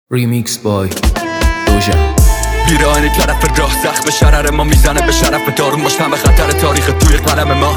ریمیکس بای دوژن. بیرانی طرف راه زخم شرر ما میزنه به شرف دارون باش به خطر تاریخ توی قلم ما.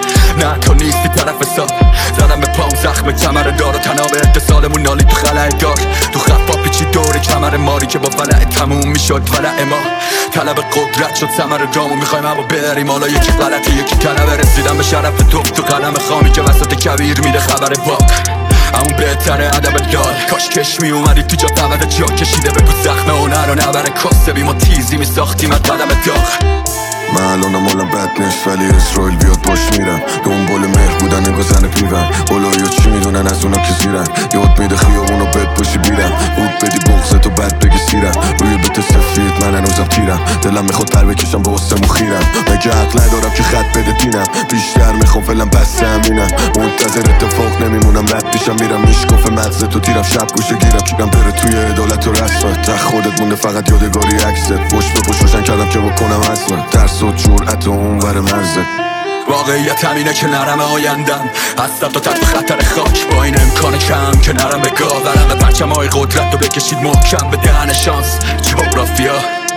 نه تو نیستی طرف حساب زدم به پام زخم کمر دار و تناب اتصالمون نالی تو خلع دار تو خفا پیچی دور کمر ماری که با ولع تموم میشد ولع ما. طلب قدرت شد ثمر رامو میخوایم اما بریم حالا یکی غلطه یکی طلب رسیدن به شرف تو قلم خامی که وسط کبیر میده خبر باق همون بهتره ادب دار. کاش کش می اومدی تو جا قبل جا کشیده بگو زخم هنر و نبره کاسبی ما تیزی میساختیم از قدم داغ. من الانم حالم بد نیست ولی اسرائیل بیاد باش میرم دنبال مهر بودن نگاه زن پیون اولویا چی میدونن از اونا که زیرن یاد میده خیابونو بد باشی بیرم بود بدی بغزتو بد بگی سیرم روی بیت سفید من هنوزم تیرم دلم میخواد پر بکشم با حسم و خیرم مگه عقل ندارم که خط بده دینم بیشتر میخوام فعلا بسته همینم منتظر اتفاق نمیمونم رد پیشم میرم میشکف مغزتو تیرم شب گوشه گیرم کیرم بره توی عدالت و رسمت تخ خودت مونده فقط یادگاری عکست پشت به پشت روشن کردم که بکنم عزمت ترس و جرأت و اونور مرزه. واقعیت همینه که نرم آیندم هستم تا تحت خطر خاک با این امکان کم که نرم به گاه ورم به پرچم های قدرت رو بکشید محکم به دهن شانس. جغرافیا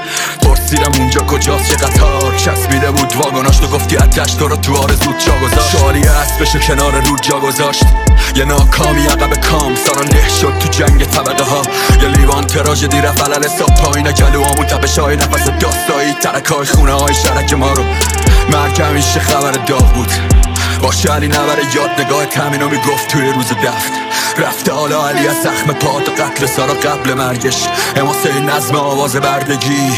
پرسیدم اونجا کجاست یه قطار چسبیده بود واگناش تو گفتی اتش تو رو تو آرزود جا گذاشت شاری اسبشو کنار رود جا گذاشت یه ناکامی عقب کام سارا له شد تو جنگ طبقه ها یه لیوان تراژدی رفت علل حساب پایین گلوامون تپش های نفس داستایی ترک های خونه های شرک ما رو مرگ همیشه خبر داغ بود باشه علی نبره یاد نگاه همینو میگفت توی روز دفت رفته حالا علی از زخم پا تا قتل سارا قبل مرگش حماسه نظم آواز بردگی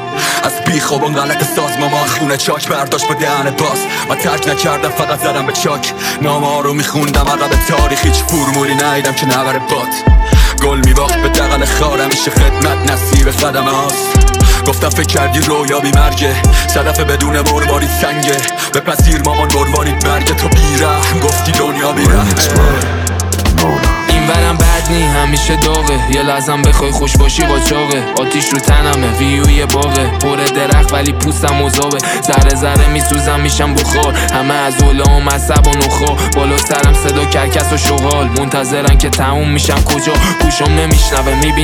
از بیخواب اون غلط سازمان ما خونه چاک برداشت با دهن باز من ترک نکردم فقط زدم به چاک نامه ها رو میخوندم عقب تاریخ هیچ فرمولی ندیدم که نبره باد گل میباخت به دقل خار همیشه خدمت نصیب خدمه هاست گفتم فکر کردی رویا بی مرگه صدف بدون مروارید سنگه بپذیر مامان مروارید مرگه تو بیرحم گفتی دنیا بیرحمه. این ورم بد نی همیشه داغه یه لحظم بخوای خوش باشی قاچاقه آتیش رو تنمه ویوی باغه پر درخت ولی پوستم مذابه ذره ذره میسوزم میشم بخار همه از علام عصب و نخا بالا سرم صدا کرکس و شغال منتظرن که تموم میشم کجا گوشم نمیشنوه